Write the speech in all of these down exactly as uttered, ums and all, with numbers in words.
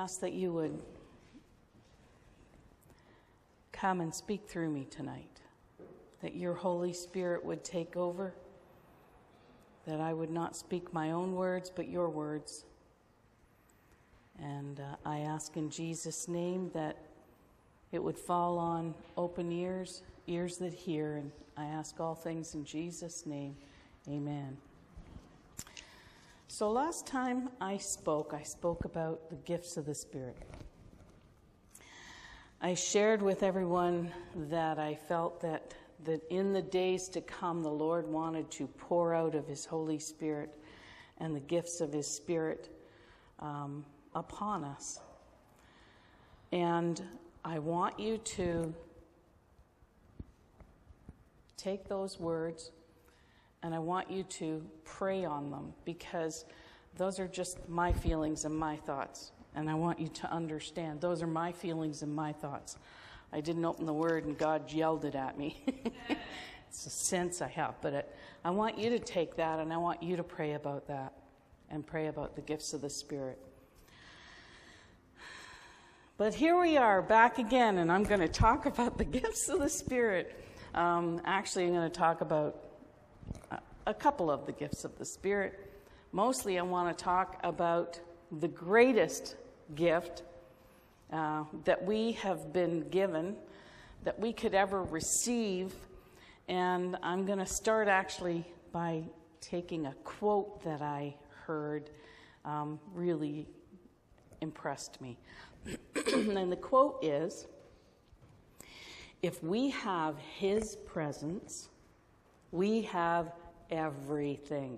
ask that you would come and speak through me tonight, that your Holy Spirit would take over, that I would not speak my own words, but your words. And uh, I ask in Jesus' name that it would fall on open ears, ears that hear, and I ask all things in Jesus' name. Amen. So last time I spoke, I spoke about the gifts of the Spirit. I shared with everyone that I felt that, that in the days to come, the Lord wanted to pour out of his Holy Spirit and the gifts of his Spirit um, upon us. And I want you to take those words and I want you to pray on them, because those are just my feelings and my thoughts. And I want you to understand, those are my feelings and my thoughts. I didn't open the word and God yelled it at me. It's a sense I have. But it, I want you to take that and I want you to pray about that and pray about the gifts of the Spirit. But here we are back again, and I'm going to talk about the gifts of the Spirit. Um, actually, I'm going to talk about a couple of the gifts of the Spirit. Mostly I want to talk about the greatest gift uh, that we have been given, that we could ever receive. And I'm going to start actually by taking a quote that I heard, um, really impressed me. And the quote is, "If we have his presence, we have everything."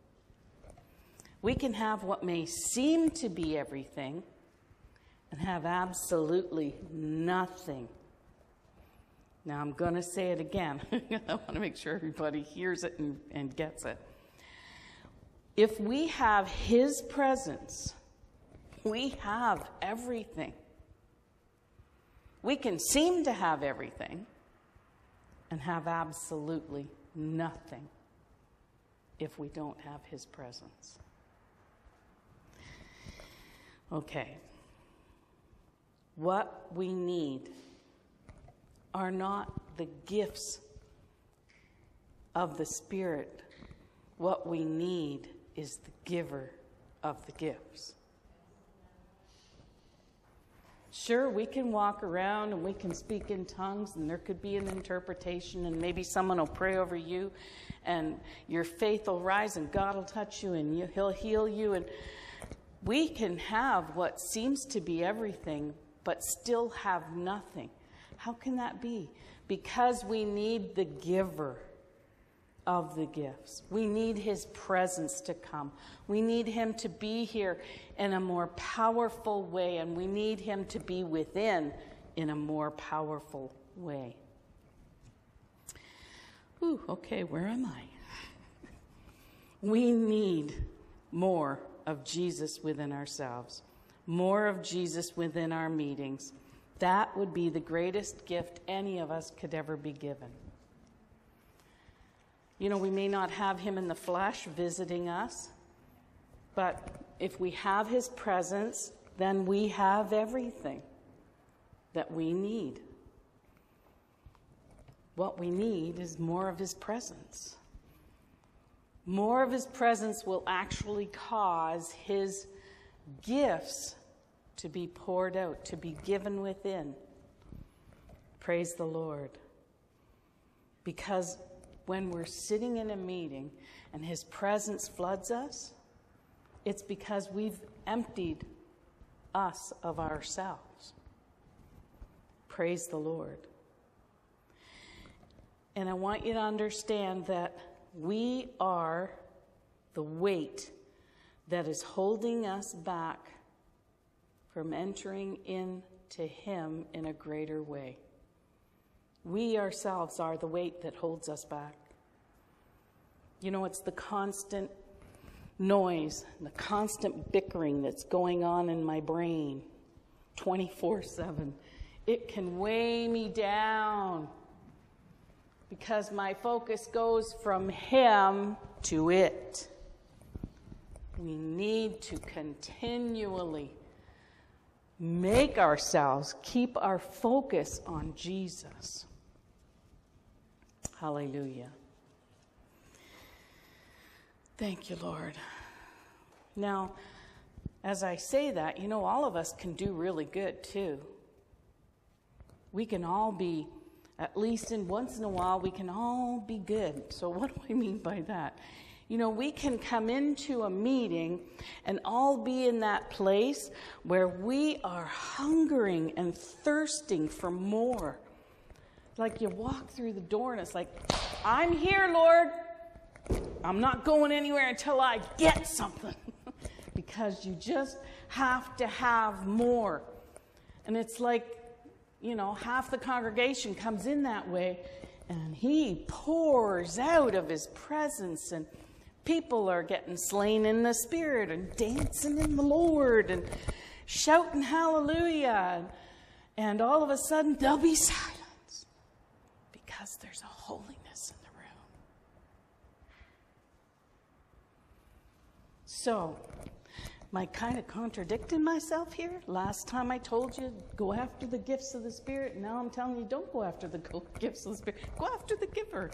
We can have what may seem to be everything and have absolutely nothing. Now, I'm going to say it again. I want to make sure everybody hears it and, and gets it. If we have his presence, we have everything. We can seem to have everything and have absolutely nothing if we don't have his presence. Okay. What we need are not the gifts of the Spirit. What we need is the giver of the gifts. Sure, we can walk around and we can speak in tongues and there could be an interpretation and maybe someone will pray over you and your faith will rise and God will touch you and you, he'll heal you. And we can have what seems to be everything but still have nothing. How can that be? Because we need the giver of the gifts. We need his presence to come. We need him to be here in a more powerful way, and we need him to be within in a more powerful way. Ooh, okay, where am I? We need more of Jesus within ourselves, more of Jesus within our meetings. That would be the greatest gift any of us could ever be given. You know, we may not have him in the flesh visiting us, but if we have his presence, then we have everything that we need. What we need is more of his presence. More of his presence will actually cause his gifts to be poured out, to be given within. Praise the Lord. Because when we're sitting in a meeting and his presence floods us, it's because we've emptied us of ourselves. Praise the Lord. And I want you to understand that we are the weight that is holding us back from entering into him in a greater way. We ourselves are the weight that holds us back. You know, it's the constant noise, the constant bickering that's going on in my brain twenty-four seven. It can weigh me down because my focus goes from him to it. We need to continually make ourselves keep our focus on Jesus. Hallelujah. Thank you, Lord. Now, as I say that, you know, all of us can do really good too. We can all be, at least in once in a while, we can all be good. So what do I mean by that? You know, we can come into a meeting and all be in that place where we are hungering and thirsting for more. Like you walk through the door and it's like, I'm here, Lord. I'm not going anywhere until I get something. Because you just have to have more. And it's like, you know, half the congregation comes in that way and he pours out of his presence and people are getting slain in the Spirit and dancing in the Lord and shouting hallelujah. And all of a sudden there'll be silence because there's a holiness in the room. So, am I kind of contradicting myself here? Last time I told you, go after the gifts of the Spirit. And now I'm telling you, don't go after the gifts of the Spirit. Go after the giver.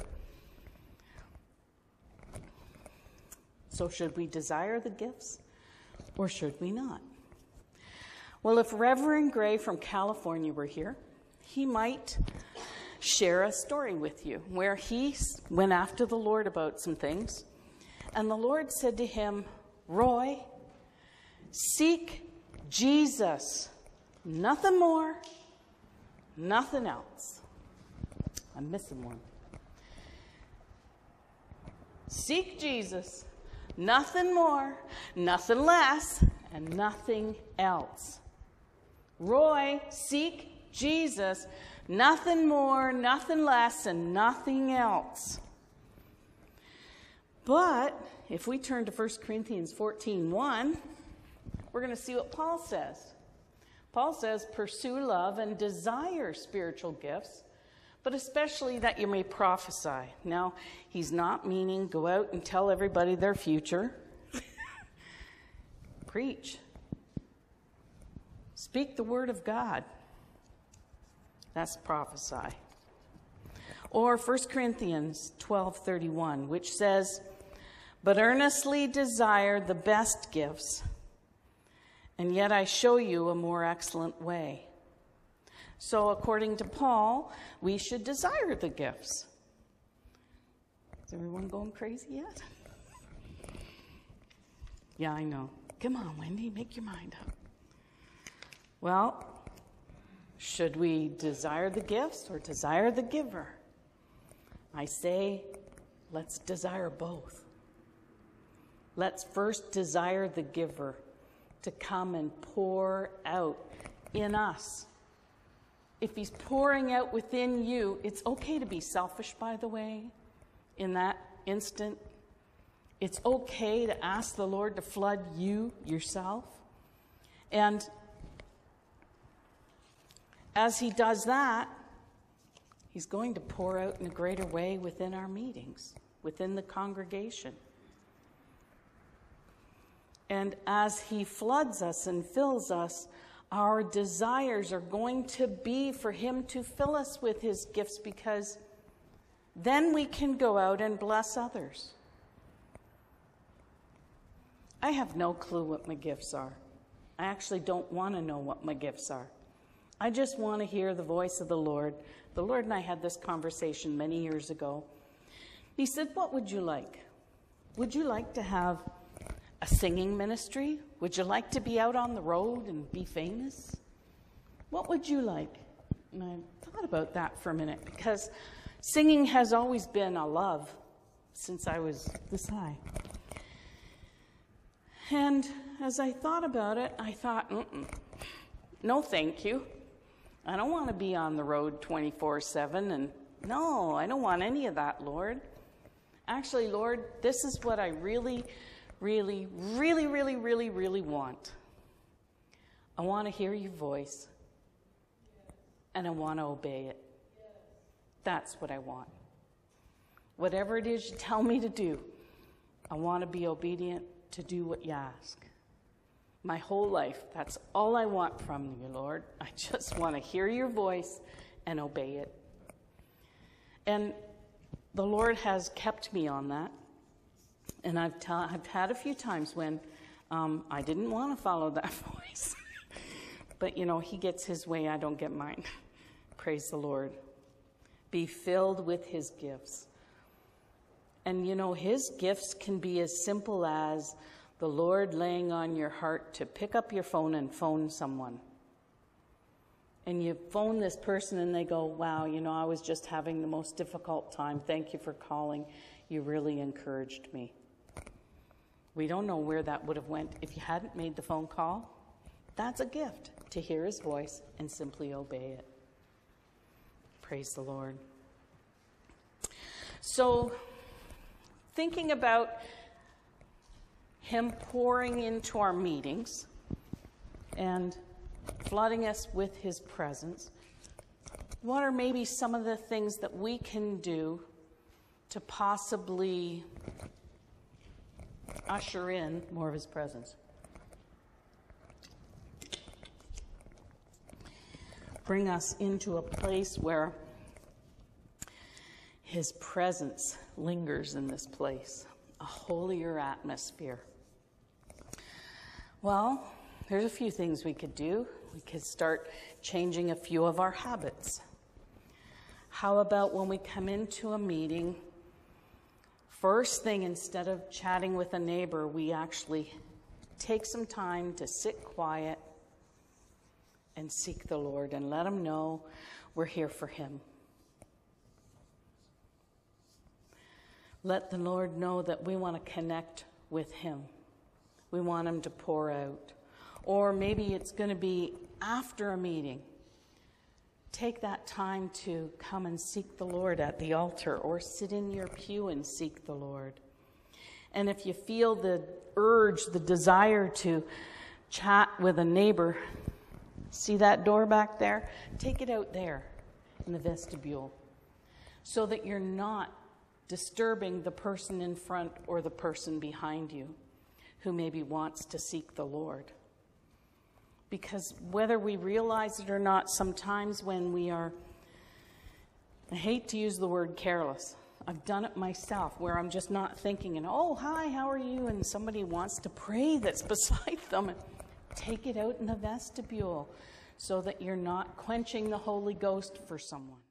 So should we desire the gifts or should we not? Well, if Reverend Gray from California were here, he might share a story with you where he went after the Lord about some things. And the Lord said to him, Roy, seek Jesus. Nothing more, nothing else. I'm missing one. Seek Jesus. Nothing more, nothing less, and nothing else. Roy, seek Jesus. Nothing more, nothing less, and nothing else. But if we turn to First Corinthians fourteen one, we're going to see what Paul says. Paul says, pursue love and desire spiritual gifts, but especially that you may prophesy. Now, he's not meaning go out and tell everybody their future. Preach. Speak the word of God. That's prophesy. Or First Corinthians twelve thirty-one, which says, but earnestly desire the best gifts, and yet I show you a more excellent way. So according to Paul, we should desire the gifts. Is everyone going crazy yet? Yeah, I know. Come on, Wendy, make your mind up. Well, should we desire the gifts or desire the giver? I say, let's desire both. Let's first desire the giver to come and pour out in us. If he's pouring out within you, it's okay to be selfish, by the way, in that instant. It's okay to ask the Lord to flood you yourself. And as he does that, he's going to pour out in a greater way within our meetings, within the congregation. And as he floods us and fills us, our desires are going to be for him to fill us with his gifts, because then we can go out and bless others. I have no clue what my gifts are. I actually don't want to know what my gifts are. I just want to hear the voice of the Lord. The Lord and I had this conversation many years ago. He said, what would you like? Would you like to have a singing ministry? Would you like to be out on the road and be famous? What would you like? And I thought about that for a minute, because singing has always been a love since I was this high. And as I thought about it, I thought, Mm-mm, no thank you. I don't want to be on the road twenty-four seven, and no, I don't want any of that, Lord. Actually, Lord, this is what I really, really, really, really, really, really want. I want to hear your voice, and I want to obey it. That's what I want. Whatever it is you tell me to do, I want to be obedient to do what you ask. my whole life. That's all I want from you, Lord. I just want to hear your voice and obey it. And the Lord has kept me on that. And I've, ta- I've had a few times when um, I didn't want to follow that voice. But, you know, he gets his way, I don't get mine. Praise the Lord. Be filled with his gifts. And, you know, his gifts can be as simple as the Lord laying on your heart to pick up your phone and phone someone. And you phone this person and they go, wow, you know, I was just having the most difficult time. Thank you for calling. You really encouraged me. We don't know where that would have went if you hadn't made the phone call. That's a gift, to hear his voice and simply obey it. Praise the Lord. So, thinking about him pouring into our meetings and flooding us with his presence, what are maybe some of the things that we can do to possibly usher in more of his presence? Bring us into a place where his presence lingers in this place, a holier atmosphere. Well, there's a few things we could do. We could start changing a few of our habits. How about when we come into a meeting, first thing, instead of chatting with a neighbor, we actually take some time to sit quiet and seek the Lord and let him know we're here for him. Let the Lord know that we want to connect with him. We want him to pour out. Or maybe it's going to be after a meeting. Take that time to come and seek the Lord at the altar, or sit in your pew and seek the Lord. And if you feel the urge, the desire to chat with a neighbor, see that door back there? Take it out there in the vestibule so that you're not disturbing the person in front or the person behind you who maybe wants to seek the Lord. Because whether we realize it or not, sometimes when we are, I hate to use the word careless, I've done it myself, where I'm just not thinking, and oh, hi, how are you? And somebody wants to pray that's beside them. And take it out in the vestibule so that you're not quenching the Holy Ghost for someone.